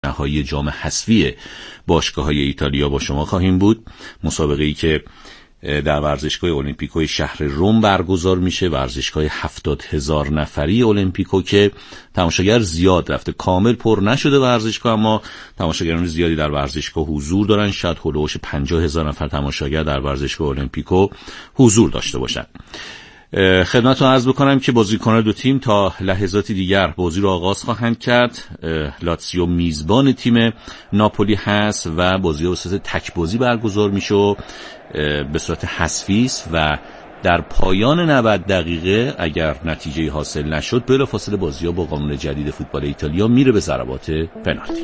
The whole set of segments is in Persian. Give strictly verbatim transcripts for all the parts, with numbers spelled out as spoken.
نهایی جام حذفی باشگاه‌های ایتالیا با شما خواهیم بود. مسابقه‌ای که در ورزشگاه المپیکوی شهر روم برگزار میشه، ورزشگاه هفتاد هزار نفری المپیکو که تماشاگر زیاد رفته، کامل پر نشده ورزشگاه، اما تماشاگران زیادی در ورزشگاه حضور دارن. شاید هولوش پنجاه هزار نفر تماشاگر در ورزشگاه المپیکو حضور داشته باشن. خدمتتون عرض بکنم که بازیکنان دو تیم تا لحظاتی دیگر بازی رو آغاز خواهند کرد. لاتزیو میزبان تیم ناپولی هست و بازی به صورت تک بازی برگزار میشه و به صورت حذفی است و در پایان نود دقیقه اگر نتیجه حاصل نشد بلافاصله بازی‌ها با قانون جدید فوتبال ایتالیا میره به ضربات پنالتی.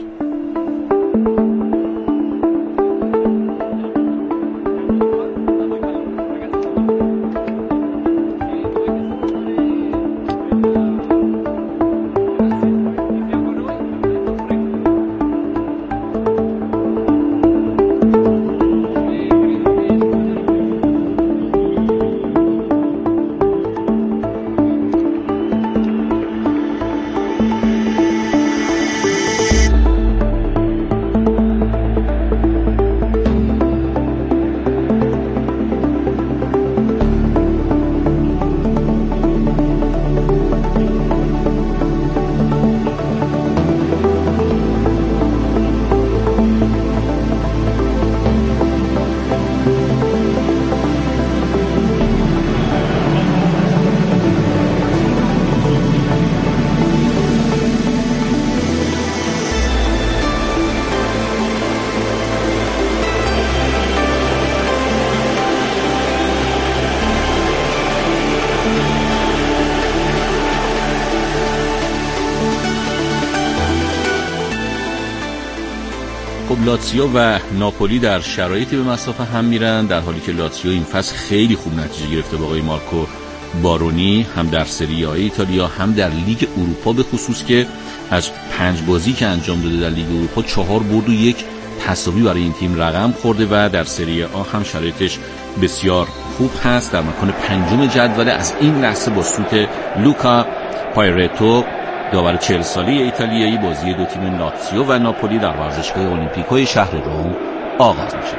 لاتزیو و ناپولی در شرایطی به مسافه هم میرن، در حالی که لاتزیو این فصل خیلی خوب نتیجه گرفته با آقای مارکو بارونی، هم در سری آ ایتالیا هم در لیگ اروپا، به خصوص که از پنج بازی که انجام داده در لیگ اروپا چهار برد و یک تساوی برای این تیم رقم خورده و در سری آ هم شرایطش بسیار خوب هست. در مکان پنجم جدول از این لحظه با سوت لوکا پایرتو داور چهل ساله ایتالیایی بازی دو تیم لاتزیو و ناپولی در ورزشگاه المپیکوی شهر روم آغاز میشه.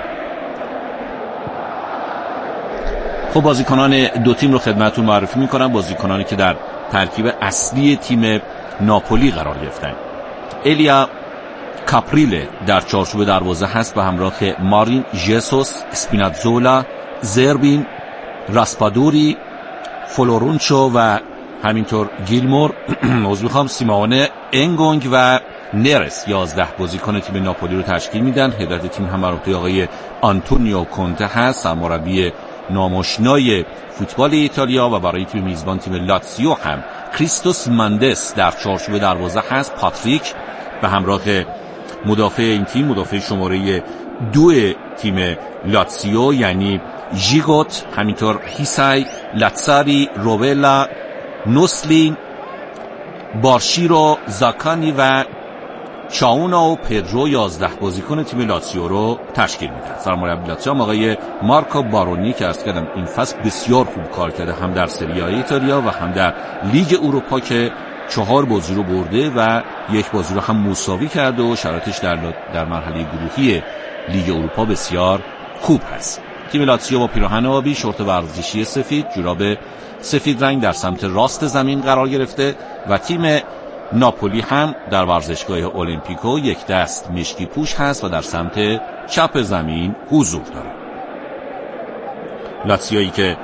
خب بازیکنان دو تیم رو خدمتتون معرفی میکنم. بازیکنانی که در ترکیب اصلی تیم ناپولی قرار گرفتن: الیا کاپریله در چارچوب دروازه هست به همراه مارین ژسوس، اسپیناتزولا، زربین، راسپادوری، فلورونچو و همینطور گیلمور. عذر میخوام سیمونه انگونگ و نرس یازده بازیکن تیم ناپولی رو تشکیل میدن. هدایت تیم هم بر عهده آقای آنتونیو کونته هست، سرمربی ناماشنای فوتبال ایتالیا، و برای تیم میزبان تیم لاتزیو هم کریستوس ماندس در چارچوب دروازه هست. پاتریک به همراه مدافع این تیم، مدافع شماره دو تیم لاتزیو یعنی ژیگوت، همینطور هیسای، لاتساری، روبلا، نوسلین، بارشیرو، زاکانی و چاونا و پدرو یازده بازیکن تیم لاتزیو رو تشکیل میدن. سرمربی لاتزیو آقای مارکو بارونی که عرض کردم این فصل بسیار خوب کار کرده، هم در سری آ ایتالیا و هم در لیگ اروپا که چهار بازی رو برده و یک بازی رو هم مساوی کرده و شرایطش در در مرحله گروهی لیگ اروپا بسیار خوب هست. تیم لاتزیو با پیراهن آبی، شورت ورزشی سفید، جوراب سفید رنگ در سمت راست زمین قرار گرفته و تیم ناپولی هم در ورزشگاه المپیکو یک دست مشکی پوش هست و در سمت چپ زمین حضور داره. لاتزیویی که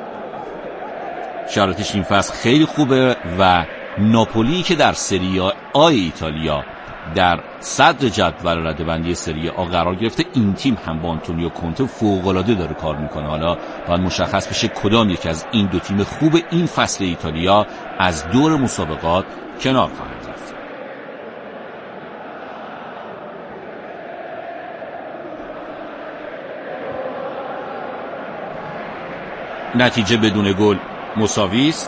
شرایطش این فصل خیلی خوبه و ناپولی که در سری آ ایتالیا در صدر جدول رده‌بندی سری آ قرار گرفته، این تیم هم با آنتونیو کونته فوق‌العاده داره کار میکنه. حالا باید مشخص بشه کدام یک از این دو تیم خوب این فصل ایتالیا از دور مسابقات کنار خواهد رفت. نتیجه بدون گل مساوی است.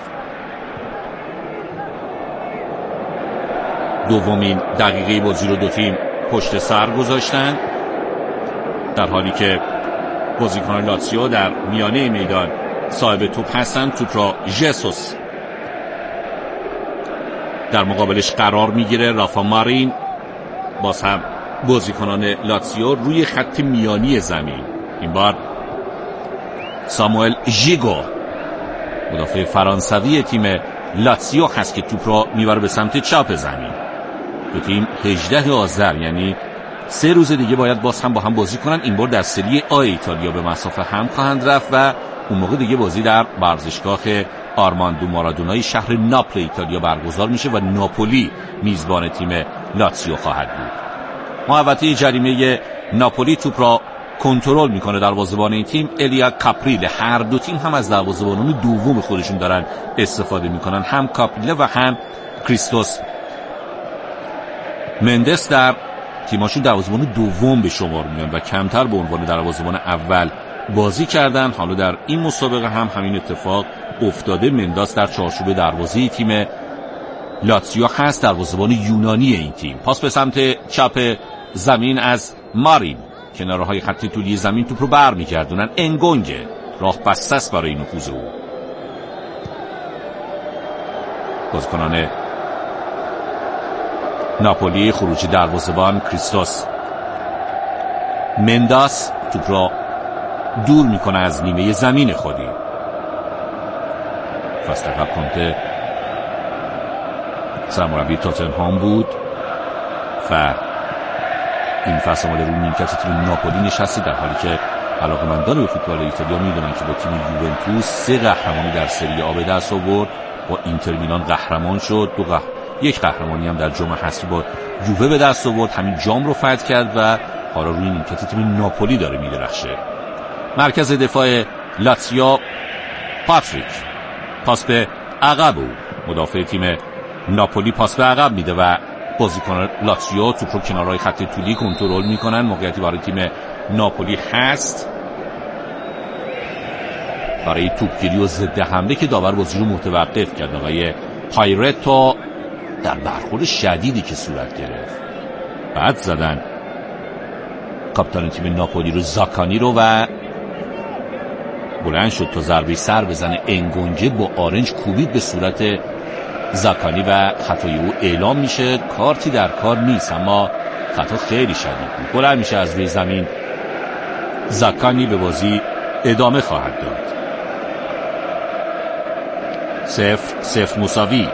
دومین دقیقه بازی رو دو تیم پشت سر گذاشتن، در حالی که بازیکنان لاتزیو در میانه میدان صاحب توپ هستن. توپ را ژسوس در مقابلش قرار میگیره. رافا مارین باز هم بازیکنان لاتزیو روی خط میانی زمین. این بار ساموئل ژیگو مدافع فرانسوی تیم لاتزیو هست که توپ را میبره به سمت چپ زمین. دو تیم هجدهم آذر یعنی سه روز دیگه باید باز هم با هم بازی کنن. این بار در سری آ ایتالیا به مسافه هم خواهند رفت و اون موقع دیگه بازی در ورزشگاه آرماندو مارادونای شهر ناپل ایتالیا برگزار میشه و ناپولی میزبان تیم لاتزیو خواهد بود. محوطه جریمه ناپولی توپ را کنترل میکنه دروازه‌بان این تیم الیا کاپریله. هر دو تیم هم از دروازه‌بانان دوم خودشون دارن استفاده میکنن، هم کاپریله و هم کریستوس مندس در تیماشون دروازه‌بان دوم به شمار میان و کمتر به عنوان دروازه‌بان اول بازی کردن. حالا در این مسابقه هم همین اتفاق افتاده. منداس در چارچوب دروازه تیم لاتزیو هست، دروازه‌بان یونانی این تیم. پاس به سمت چپ زمین از مارین، کنارهای خط طولی زمین توپ رو برمیگردونن. انگونگه راه بسته است برای نفوذ او. بازیکنان ناپولی خروج دروازه‌بان کریستوس منداس توپ را دور میکنه از نیمه زمین خودی. فصل قبل کنته سرمربی تاتنهام بود و این فصل آمده روی نیمکت تیم ناپولی نشسته، در حالی که علاقه‌مندان به فوتبال ایتالیا میدونن که با تیم یوونتوس سه قهرمانی در سری آ به دست آورد. با اینتر میلان قهرمان شد، دو قه... یک قهرمانی هم در جام حذفی با یووه به دست آورد، همین جام رو فتح کرد و حالا روی نیمکت تیم ناپولی داره میدرخشه. مرکز دفاع لاتزیو پاتریک پاس به عقب، مدافع تیم ناپولی پاس به عقب میده و بازیکن لاتزیو توپ رو کنارهای خط طولی کنترل میکنن. موقعیتی برای تیم ناپولی هست برای توپگیری و ضد حمله که داور بازی رو متوقف کرد. آقای پایرتو در برخورد شدیدی که صورت گرفت بعد زدن کاپیتان تیم ناپولی رو، زاکانی رو، و بلند شد تا ضربه سر بزنه. انگونجه با آرنج کوبید به صورت زاکانی و خطای او اعلام میشه. کارتی در کار نیست اما خطا خیلی شدید بود. بلند میشه از روی زمین. زاکانی به بازی ادامه خواهد داد. صفر صفر مساوی.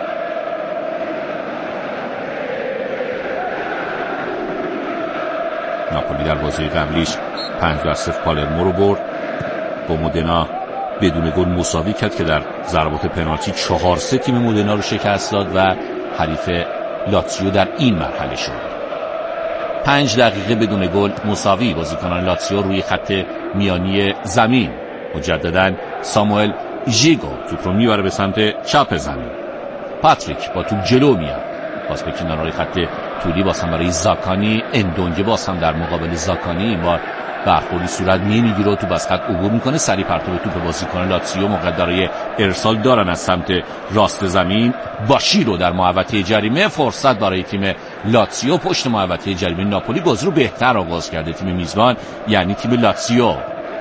ناپولی در بازی قبلیش پنج بر صفر پالرمو رو برد، با مودنا بدون گل مساوی کرد که در ضربات پنالتی چهار سه تیم مودنا رو شکست داد و حریف لاتزیو در این مرحله شد. پنج دقیقه بدون گل مساوی. بازیکنان لاتزیو روی خط میانی زمین. مجددا ساموئل ژیگو توپ رو میبره به سمت چپ زمین. پاتریک با توپ جلو میاد، باز به کنارهای خط طولی باز هم برای زاکانی. اندونگه باز هم در مقابل زاکانی. این بار برخوردی صورت نمیگیره و توپ از خط عبور میکنه. سری پرتاب توپ بازیکن لاتزیو موقع برای ارسال دارن از سمت راست زمین. باشیرو در محوطه جریمه. فرصت برای تیم لاتزیو پشت محوطه جریمه. ناپولی بازی رو بهتر آغاز کرده، تیم میزبان یعنی تیم لاتزیو.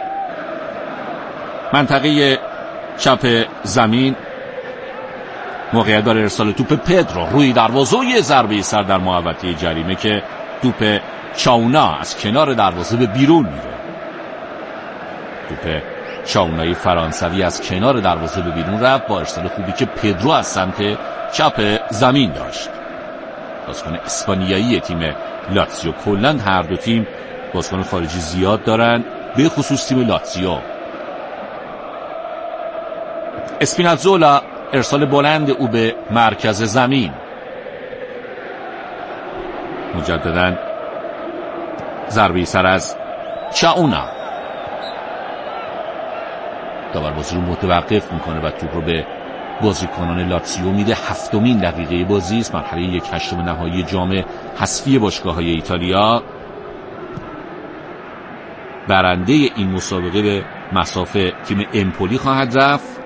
منطقه چپ زمین موقعیت برای ارسال توپ پدرو روی دروازه و یه ضربه سر در محوطه جریمه که توپ چاونا از کنار دروازه به بیرون میره. توپ چاونای فرانسوی از کنار دروازه به بیرون رفت با ارسال خوبی که پدرو از سمت چپ زمین داشت. بازیکن اسپانیایی تیم لاتزیو. کلاً هر دو تیم بازیکن خارجی زیاد دارن، به خصوص تیم لاتزیو. اسپینازولا ارسال بلند او به مرکز زمین. مجددا ضربه سر از چاونا. داور بازی رو متوقف میکنه و توپ رو به بازیکنان لاتزیو میده. هفتمین دقیقه بازی است، مرحله یک هشتم نهایی جام حذفی باشگاه‌های ایتالیا. برنده این مسابقه به مسافه تیم امپولی خواهد رفت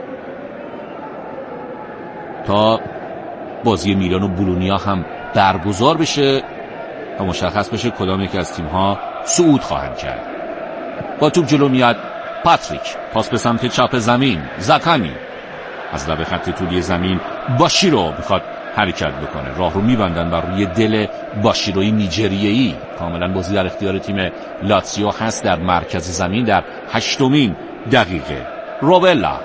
تا بازی میلان و بولونیا هم برگزار بشه و مشخص بشه کدام یک از تیم‌ها صعود خواهند کرد. با توپ جلو میاد پاتریک. پاس به سمت چپ زمین. زاکانی از لب خط طولی زمین. باشیرو میخواد حرکت بکنه. راه رو میبندن بر روی دل باشیروی نیجریه‌ای. کاملا بازی در اختیار تیم لاتزیو هست در مرکز زمین در هشتمین دقیقه. روبلا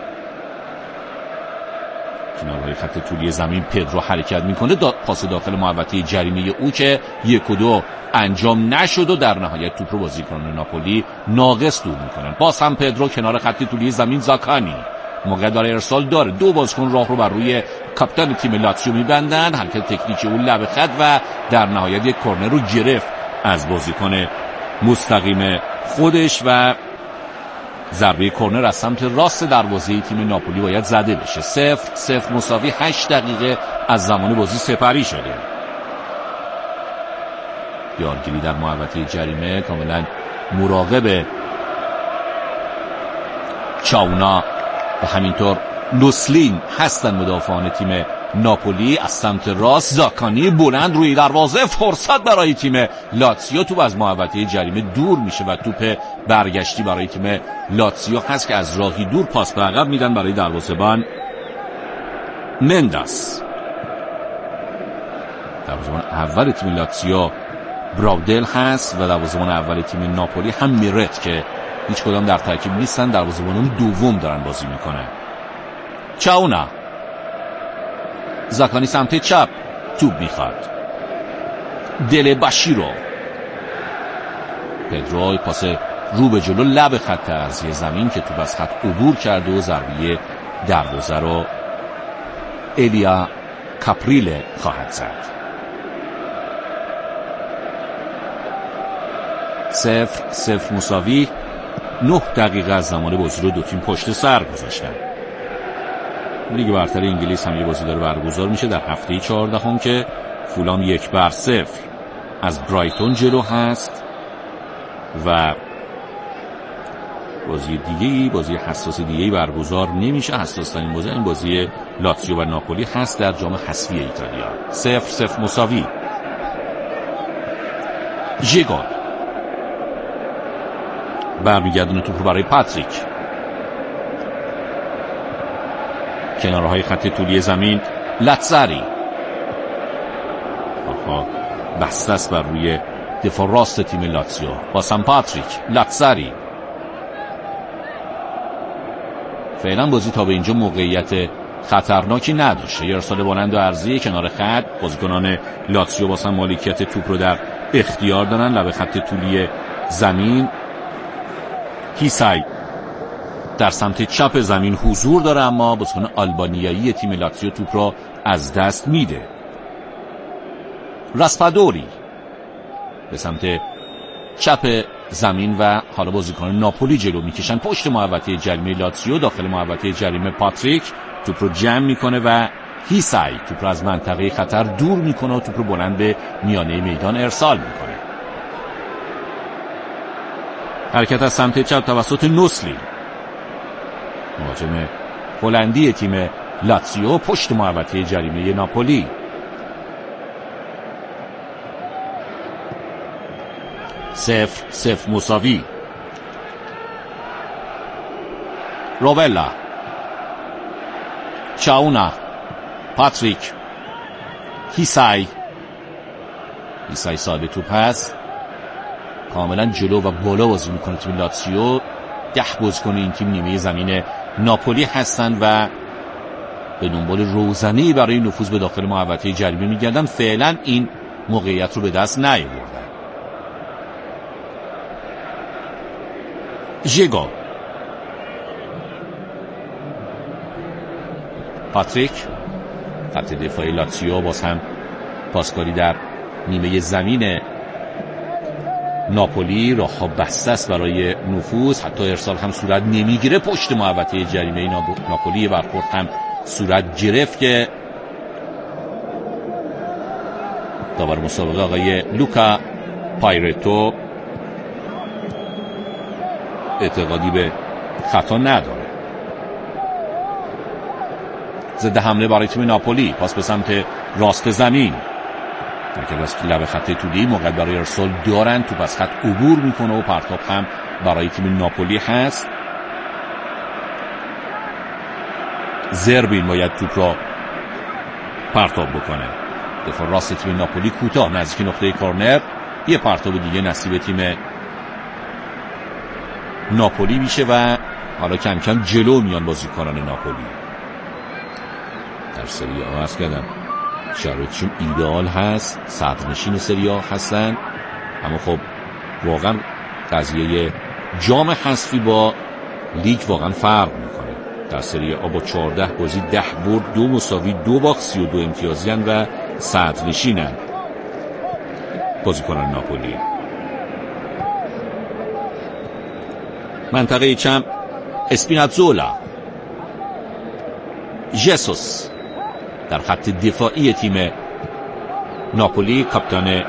کنارهای خط طولی زمین پدرو حرکت میکنه، دا پاس داخل محوطه جریمه او که یک و دو انجام نشد و در نهایت توپ رو بازیکنان ناپولی ناقص دور میکنن. باز هم پدرو کنار خط طولی زمین. زاکانی موقعیت برای ارسال داره، دو بازیکن راه رو بر روی کاپیتان تیم لاتزیو میبندن. حرکت تکنیکی اون لب خط و در نهایت یک کورنر رو گرفت از بازیکن مستقیم خودش و ضربه کورنر از سمت راست دروازه تیم ناپولی باید زده بشه. صفر صفر مساوی. هشت دقیقه از زمان بازی سپری شده. یارگیری در محوطه جریمه، کاملا مراقب چاونا و همینطور نوسلین هستن مدافعان تیم ناپولی. از سمت راست زاکانی بلند روی دروازه، فرصت برای تیم لاتزیو. توپ از محوطه جریمه دور میشه و توپ برگشتی برای تیم لاتزیو هست که از راهی دور پاس به عقب میدن برای دروازه‌بان منداس. دروازه‌بان اول تیم لاتزیو براودل هست و دروازه‌بان اول تیم ناپولی هم میرت که هیچ کدام در ترکیب نیستن. دروازه‌بانان دوم دارن بازی میکنن. چاونا، زاکانی سمت چپ توپ میخواد. دل باشیرو، پدرو پاس رو به جلو لب خط ارضی زمین که توپ از خط عبور کرده و ضربه دروازه رو الیا کاپریله خواهد زد. صفر صفر مساوی. نه دقیقه از زمان بازی رو دو تیم پشت سر گذاشتن. لیگ برتر انگلیس هم یه بازی داره برگزار میشه در هفته چهاردهم که فولام یک بر صفر از برایتون جلو هست و بازی دیگه‌ای، بازی حساس دیگه‌ای برگزار نمیشه. حساس ترین بازی این بازی لاتزیو و ناپولی هست در جام حذفی ایتالیا. صفر صفر مساوی. ژیگو برمیگردونه توپ رو برای پاتریک. کنارهای خط طولی زمین لاتزاری. آها بسته است بر روی دفاع راست تیم لاتزیو. با سان پاتریک. لاتزاری فعلا بازی تا به اینجا موقعیت خطرناکی نداشته. یه ارسال بلند و عرضی کنار خط. بازیکنان لاتزیو واسه مالکیت توپ رو در اختیار دارن. لب خط طولی زمین هیسای در سمت چپ زمین حضور داره، اما بازیکن آلبانیایی تیم لاتزیو توپ را از دست میده. راسپادوری به سمت چپ زمین و حالا بازیکن ناپولی جلو میکشن پشت محوطه جریمه لاتزیو. داخل محوطه جریمه پاتریک توپ رو جمع میکنه و هیسای توپ رو از منطقه خطر دور میکنه و توپ رو بلند به میانه میدان ارسال میکنه. حرکت از سمت چپ توسط نوسلی، مهاجم هلندی تیم لاتزیو، پشت محوطه جریمه ناپولی. صفر صفر مساوی. روبلا، چاونا، پاتریک، هیسای. هیسای صاحب توپ هست، کاملا جلو و بالا بازی میکنه تیم لاتزیو. ده بازیکن این تیم نیمه زمین ناپولی هستند و به دنبال روزنه‌ای برای نفوذ به داخل محوطه جریمه میگردن. فعلا این موقعیت رو به دست نیاوردن. ژیگو، پاتریک، خط دفاعی لاتزیو باز هم پاسکاری در نیمه زمین ناپولی. راه‌ها بسته است برای نفوذ، حتی ارسال هم صورت نمیگیره. پشت محوطه جریمه ناپولی برخورد هم صورت گرفت که داور مسابقه آقای لوکا پایرتو اعتقادی به خطا نداره. ضد حمله برای تیم ناپولی، پاس به سمت راست زمین. در از لب خط طولی موقع برای ارسال دارن. توپ از خط عبور میکنه و پرتاب هم برای تیم ناپولی هست. زربین باید توپ را پرتاب بکنه. دفاع راست تیم ناپولی کوتاه نزدیک نقطه کورنر، یه پرتاب دیگه نصیب تیم ناپولی میشه و حالا کم کم جلو میان بازیکنان ناپولی. در سری آ هست کردم شرایطشون ایدئال هست، صدرنشین سری آ هستن، اما خب واقعا قضیه جام حذفی با لیگ واقعا فرق میکنه. در سری آ با چهارده بازی ده برد، دو مساوی، دو باخت، سی و دو امتیازی هن و صدرنشینن بازیکنان ناپولی. منطقه چم اسپیناتزولا، ژسوس در خط دفاعی تیم ناپولی، کاپیتان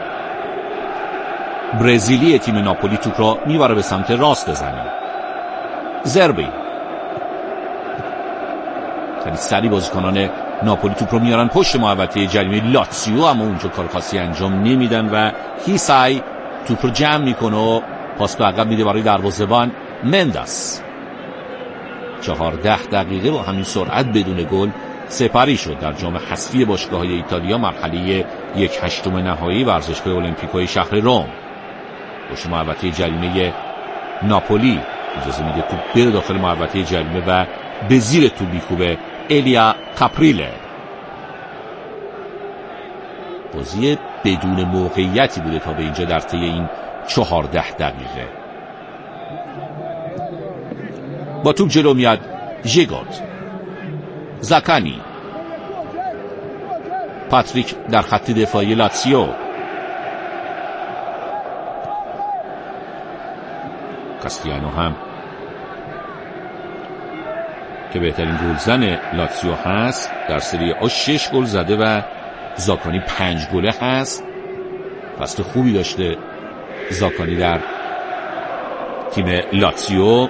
برزیلی تیم ناپولی توپ را میبره به سمت راست زمین. زربی خیلی سریع بازیکنان ناپولی توپ رو میارن پشت محوطه جریمه لاتزیو، اما اونجا کار خاصی انجام نمیدن و هیسای توپ رو جمع میکنه و پاس به عقب میده برای دروازه‌بان منداس. چهارده دقیقه با همین سرعت بدون گل سپری شد در جام حذفی باشگاه‌های ایتالیا مرحله یک هشتم نهایی ورزشگاه المپیکوی شهر روم. پشت محوطه جریمه ناپولی اجازه میده توپ بره داخل محوطه جریمه و به زیر توپ میکوبه الیا کاپریله. بازی بدون موقعیتی بوده تا به اینجا در طی این چهارده دقیقه. با توپ جلو میاد ژیگورد، زاکانی، پاتریک در خط دفاعی لاتزیو، کاستیانو هم که بهترین گلزن لاتزیو هست در سری آ شش گل زده و زاکانی پنج گله هست. فصل خوبی داشته زاکانی در تیم لاتزیو.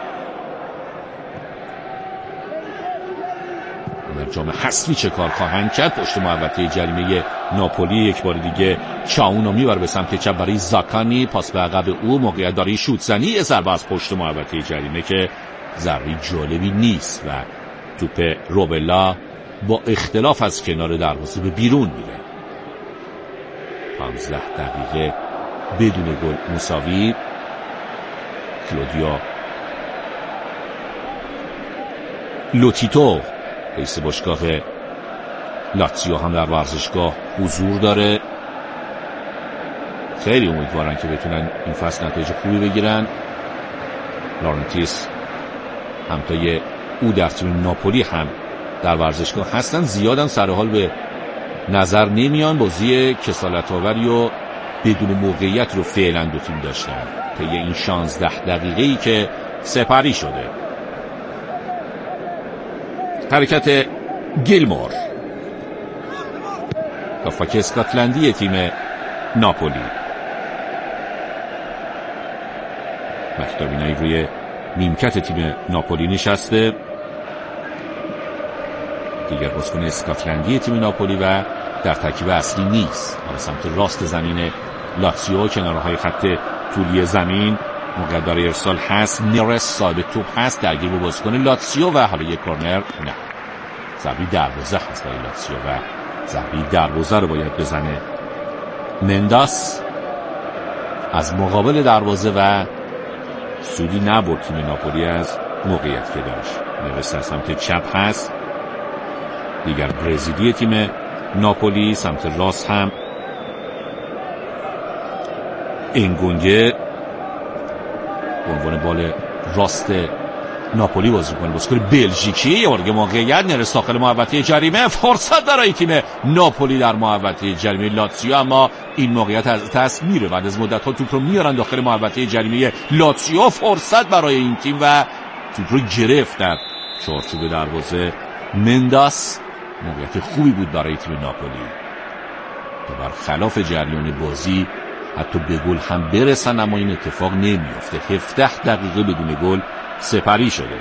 در جام حذفی چه کار خواهند کرد؟ پشت محوطه جریمه ناپولی یک بار دیگه چاونو میبره به سمت چپ برای زاکانی، پاس به عقب او، موقعیت داره شوت زنی، یه ضربه از پشت محوطه جریمه که ضربه جالبی نیست و توپ روبلا با اختلاف از کنار دروازه به بیرون میره. پانزده دقیقه بدون گل مساوی. کلودیا لوتیتو رئیس باشگاه لاتزیو هم در ورزشگاه حضور داره. خیلی امیدوارن که بتونن این فصل نتایج خوبی بگیرن. لارنتیس همتای او در تیم ناپولی هم در ورزشگاه هستن. زیادم سر حال به نظر نمیان. بازی کسالت آوری و بدون موقعیت رو فعلا دو تیم داشتن تا یه این شانزده دقیقه‌ای که سپری شده. حرکت گیلمور، هافبک اسکاتلندی تیم ناپولی. مکتابینایی روی نیمکت تیم ناپولی نشسته. دیگر بازیکن اسکاتلندی تیم ناپولی و در ترکیب اصلی نیست. حالا سمت راست زمین لاتزیو، کنارهای خط طولی زمین، موقع داره ارسال هست. نیرس صاحب توپ هست، درگیر با بازیکن لاتزیو و حالا یک کورنر. نه، ضربه دروازه هست برای لاتزیو و ضربه دروازه رو باید بزنه منداس از مقابل دروازه و سودی نبرد تیم ناپولی از موقعیت که داشت. نیرس سمت چپ هست، دیگر برزیلی تیم ناپولی. سمت راست هم انگونگه به عنوان بال راست ناپولی بازی می‌کنه. بازیکن بلژیکی. یه بار دیگه موقعیت، نرس داخل محوطه جریمه، فرصت برای تیم ناپولی در محوطه جریمه لاتزیو، اما این موقعیت از دست میره. بعد از مدت‌ها توپ رو میارن داخل محوطه جریمه لاتزیو، فرصت برای این تیم و توپ رو گرفت در چارچوب دروازه منداس. موقعیت خوبی بود برای تیم ناپولی که برخلاف جریان بازی حتی به گل هم برسن، اما این اتفاق نمیفته. هفده دقیقه بدون گل سپری شده.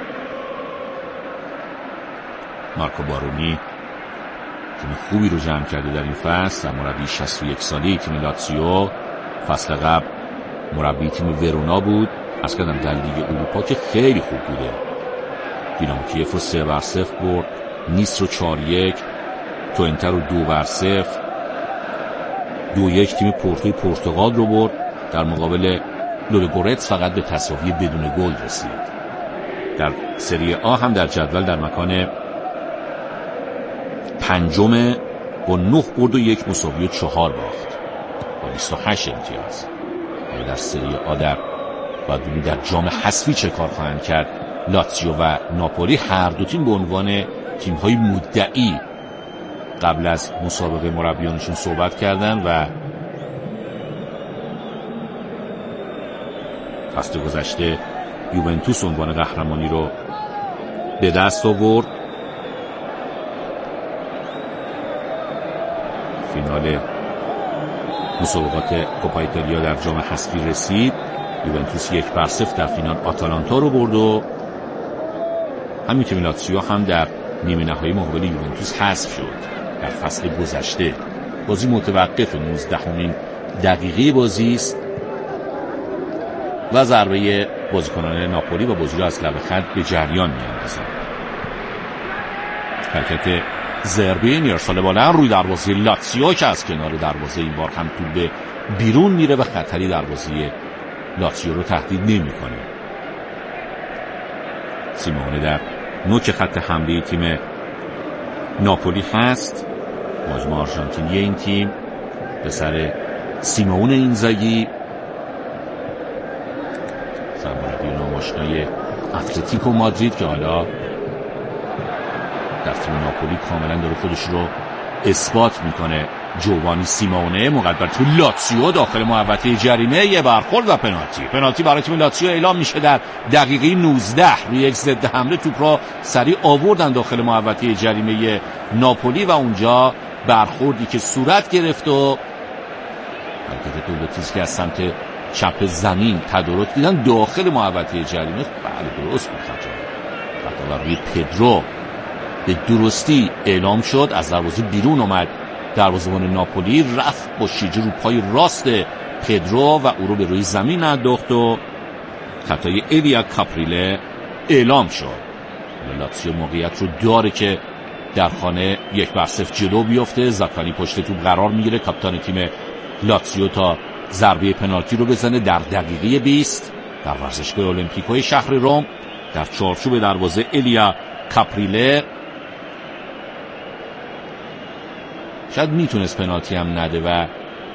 مارکو بارونی تیم خوبی رو جمع کرده در این فصل. مربی شصت و یک ساله تیم لاتزیو، فصل قبل مربی تیم ورونا بود. از کردم در لیگ اروپا که خیلی خوب بوده. دینامو کیف رو سه بر صفر برد، نیس رو چهار یک، توئنته رو دو بر صفر دو یک تیم پورتوی پرتغال رو برد. در مقابل لودوگورتس فقط به تساوی بدون گل رسید. در سری آ هم در جدول در مکان پنجم با نه برد و یک مساوی و چهار باخت با بیست و هشت امتیاز. اما در سری آ در باید ببینیم در جام حذفی چه کار خواهند کرد. لاتزیو و ناپولی هر دو تیم به عنوان تیم‌های مدعی قبل از مسابقه مربیانشون صحبت کردن و فصل گذشته یوونتوس عنوان قهرمانی رو به دست آورد. فینال مسابقات کوپا ایتالیا در جام حذفی رسید. یوونتوس یک بر صفر در فینال آتالانتا رو برد و همین تیم لاتزیو هم در نیمه نهایی مقابل یوونتوس حذف شد. در فصل گذشته بازی متوقف نوزدهمین دقیقه بازی است و ضربه بازیکنان ناپولی و بازی را از لبه خط به جریان می‌اندازند. حرکت ضربه ارسال بلند روی دروازه لاتزیو که از کنار دروازه این بار هم توپ به بیرون میره و خطری دروازه لاتزیو رو تهدید نمی‌کنه. سیمونه در نوک خط حمله تیم ناپولی هست. مهاجم آرژانتینی این تیم پسر سیمون اینزاگی، سرمربی ناماشنای اتلتیکو مادرید که حالا در تیم ناپولی کاملا داره خودش رو اثبات میکنه. جوانی سیمونه مقدر تو لاتزیو داخل محوطه جریمه، یه برخورد و پنالتی. پنالتی برای تیم لاتزیو اعلام میشه در دقیقه نوزده. روی یک ضد حمله توپ را سریع آوردن داخل محوطه جریمه ناپولی و اونجا برخوردی که صورت گرفت و حرکت دولتیز که از سمت چپ زمین تدارک دیدن داخل محوطه جریمه. بله درست بود، خطا خطا روی پدرو به درستی اعلام شد. از دروازه بیرون اومد دروازه‌بان ناپولی، رفت با شیجه رو پای راست پدرو و او رو به روی زمین انداخت و خطای الیا کاپریله اعلام شد. لاتزیو موقعیت رو داره که در خانه یک بر صفر جلو بیفته. زاکانی پشت توپ قرار میگیره، کاپیتان تیم لاتزیو تا ضربه پنالتی رو بزنه در دقیقه بیست در ورزشگاه المپیکوی شهر روم در چارچوب دروازه الیا کاپریله. شاید میتونست پنالتی هم نده و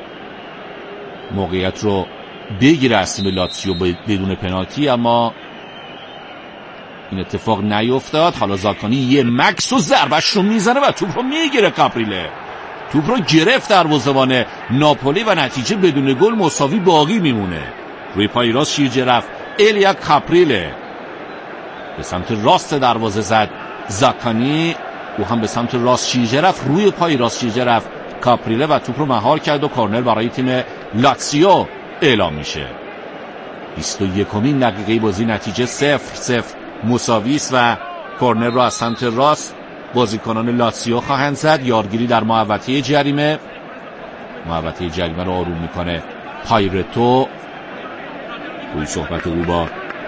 موقعیت رو بگیره از تیم لاتزیو بدون پنالتی، اما این اتفاق نیفتاد. حالا زاکانی یه مکس و ضربش رو میزنه و توپ رو میگیره. کاپریله توپ رو گرفت دروازه‌بان ناپولی و نتیجه بدون گل مساوی باقی میمونه. روی پای راست شیرجه رفت الیا کاپریله، به سمت راست دروازه زد زاکانی، او هم به سمت راست شیرجه رفت، روی پای راست شیرجه رفت کاپریله و توپ رو مهار کرد و کورنر برای تیم لاتزیو اعلام میشه. بیست و یکمین دقیقه بازی، نتیجه صفر صفر مساوی است و کورنر رو از سمت راست بازیکنان لاتزیو خواهند زد. یارگیری در محوطه جریمه، محوطه جریمه رو آروم میکنه پایرتو. روی صحبت او با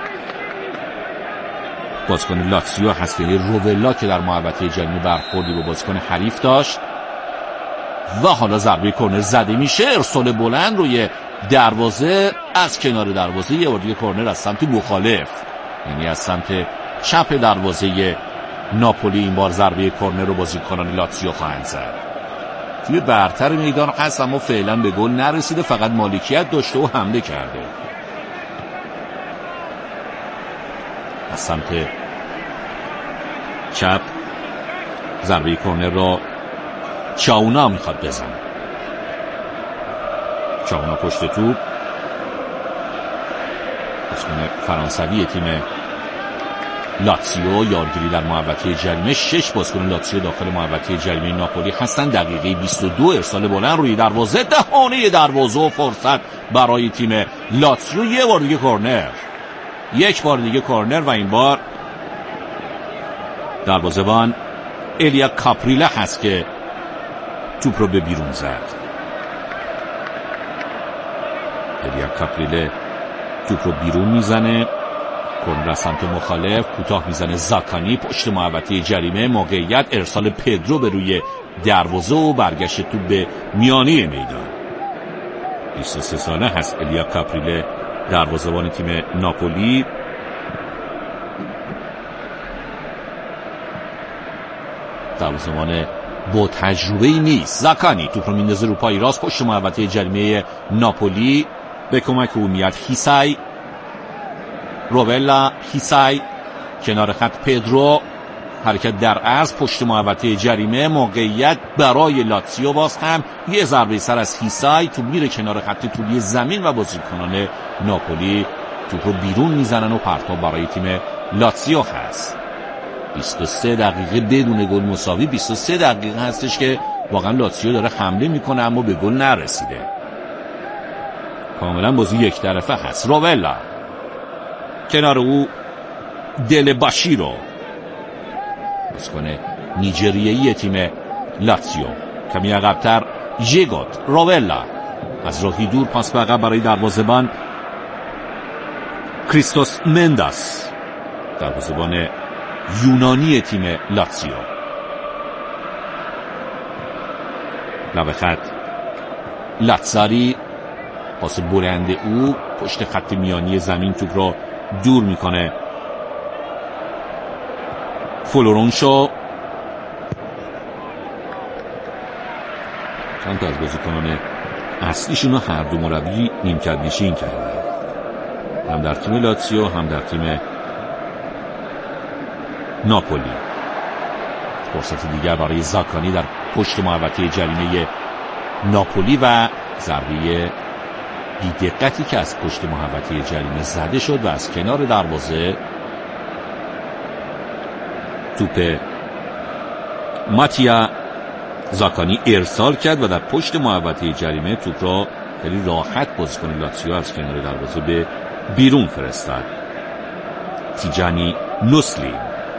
بازیکن لاتزیو هست، یعنی روولا که در محوطه جریمه برخوردی با بازیکن حریف داشت و حالا ضربه کورنر زده میشه. ارسال بلند روی دروازه از کنار دروازه، یه بار دیگه کورنر از سمت مخالف، یعنی از سمت چپ دروازه ناپولی. این بار ضربه کورنر رو بازیکنان لاتزیو خواهند زد. توی برتر میدان هست اما فعلا به گل نرسیده، فقط مالکیت داشته و حمله کرده. از سمت چپ ضربه کورنر را چاونا میخواد بزنه. چاونا پشت توپ، بازیکن فرانسوی تیم لاتزیو. یارگیری در محوطه جریمه، شش بازیکن لاتزیو داخل محوطه جریمه ناپولی هستن. دقیقه بیست و دو ارسال بلند روی دروازه، دهانه دروازه و فرصت برای تیم لاتزیو. یه بار دیگه کورنر، یک بار دیگه کورنر و این بار دروازه‌بان الیا کاپریله هست که توپ رو به بیرون زد. الیا کاپریله توپ رو بیرون میزنه، کورنر از سمت مخالف کوتاه میزنه زاکانی پشت محوطه جریمه. موقعیت ارسال پدرو به روی دروازه و برگشت توپ به میانه میدان. بیست و سه ساله هست الیا کاپریله، دروازه‌بان تیم ناپولی. دروازه‌بان با تجربه‌ای نیست. زاکانی توپ رو میندازه رو پای راست پشت محوطه جریمه ناپولی. به کمک او میاد هیسای، روبلا، هیسای کنار خط، پدرو حرکت در عرض پشت محوطه جریمه، موقعیت برای لاتزیو. باز هم یه ضربه سر از هیسای، توپ میره کنار خط طولی زمین و بازیکنان ناپولی توپ رو بیرون میزنن و پرتاب برای تیم لاتزیو هست. بیست و سه دقیقه بدون گل مساوی. بیست و سه دقیقه هستش که واقعا لاتزیو داره حمله میکنه اما به گل نرسیده. کاملا بازی یک طرفه هست. روبلا کنار او دل باشیرو، بازیکن نیجریه‌ای تیم لاتزیو. کمی عقب‌تر ژیگوت. روبلا از راهی دور پاس به عقب برای دروازه‌بان کریستوس منداس، دروازه‌بان یونانی تیم لاتزیو. لب خط لاتزاری، پاس بلند او پشت خط میانی زمین توپ رو دور میکنه. فلورونشو چند تا از بازیکنان اصلیشون رو هر دو مربی نیمکت نشین کردن، هم در تیم لاتزیو هم در تیم ناپولی. فرصت دیگر برای زاکانی در پشت محوطه جریمه ناپولی و ضربه بی دقتی که از پشت محوطه جریمه زده شد و از کنار دروازه توپ ماتیا زاکانی ارسال کرد و در پشت محوطه جریمه توپ را خیلی راحت بازیکن لاتزیو از کنار دروازه به بیرون فرستاد. تیجانی نسلی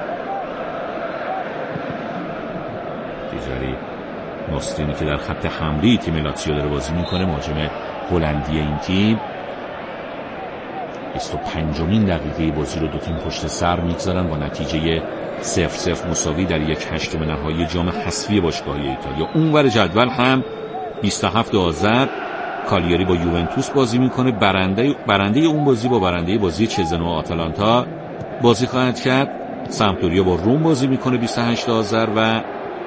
تیجانی نسلینی که در خط حمله تیم لاتزیو داره بازی میکنه، مهاجم هلندی این تیم. بیست و پنجمین دقیقه بازی رو دو تیم پشت سر میگذارن با نتیجه صفر صفر مساوی در یک هشتم نهایی جام حذفی باشگاه‌های ایتالیا. اونور جدول هم بیست و هفت آذر کالیاری با یوونتوس بازی میکنه. برنده برنده اون بازی با برنده بازی چزنو و آتالانتا بازی خواهد کرد. سمپدوریا با روم بازی میکنه بیست و هشت آذر و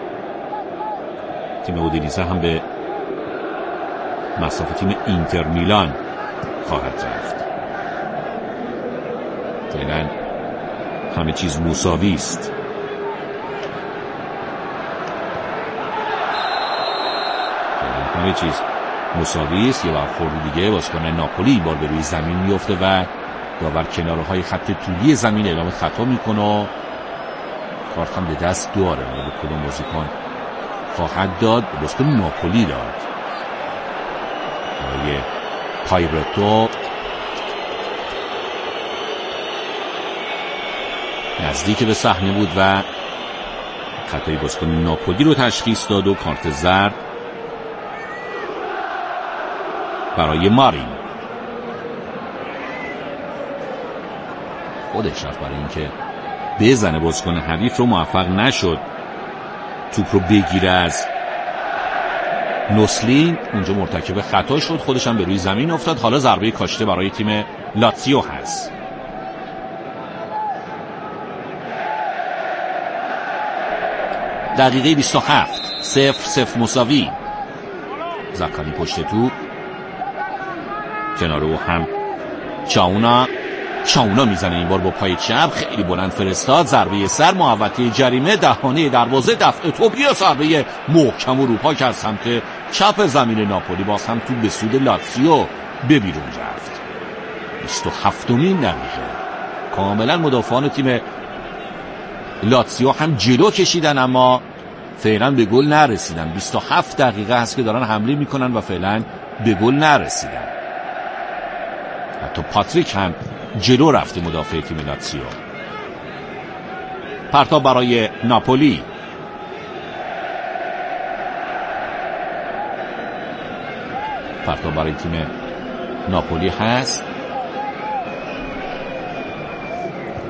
تیم اودینیزه هم به مصاف تیم اینتر میلان خواهد رفت. فعلا همه چیز مساوی است. همه چیز مساوی است. یه برخورد دیگه بازیکن ناپولی این بار به روی زمین میفته و داور کنارهای خط طولی زمین اعلام خطا میکنه و کارت هم به دست داره. به کدوم بازیکن خواهد داد؟ بازیکن ناپولی داد. برای پایرتو نزدیک به صحنه بود و خطای بازیکن ناپولی رو تشخیص داد و کارت زرد برای مارین. خودش رفت برای اینکه بزنه بازیکن حریف رو، موفق نشد توپ رو بگیره از نسلین. اونجا مرتکب خطا شد، خودش هم به روی زمین افتاد. حالا ضربه کاشته برای تیم لاتزیو هست. دقیقه بیست و هفت صفر صفر مساوی. زاکانی پشت توپ، کنار او هم چاونا چاونا میزنه، این بار با پای چپ خیلی بلند فرستاد. ضربه سر محوطه جریمه، دهانه دروازه، دفع توپ، یا ضربه محکم و روپا که از سمت چپ زمین ناپولی. باز هم توپ به سود لاتزیو به بیرون رفت. بیست و هفتمین دقیقه کاملا مدافعان تیم لاتزیو هم جلو کشیدن اما فعلا به گل نرسیدن. بیست و هفت دقیقه هست که دارن حمله میکنن و فعلا به گل نرسیدن. حتی پاتریک هم جلو رفته مدافع تیم لاتزیو. پرتاب برای ناپولی. پرتاب برای تیم ناپولی هست.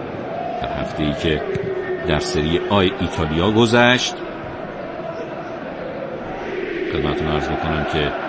در هفته ای که در سری آی ایتالیا گذشت عرض بکنم که